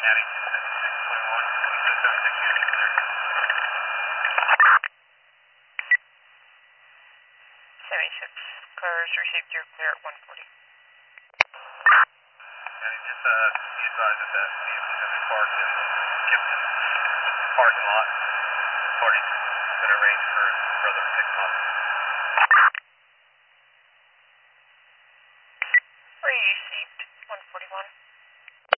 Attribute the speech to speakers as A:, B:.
A: County, 7621, 76 units cleared.
B: 76 cars received your clear at 140.
A: And just be advised that that vehicle is going to be parked in the Gibson parking lot. Party's going to arrange for his brother to pick him up.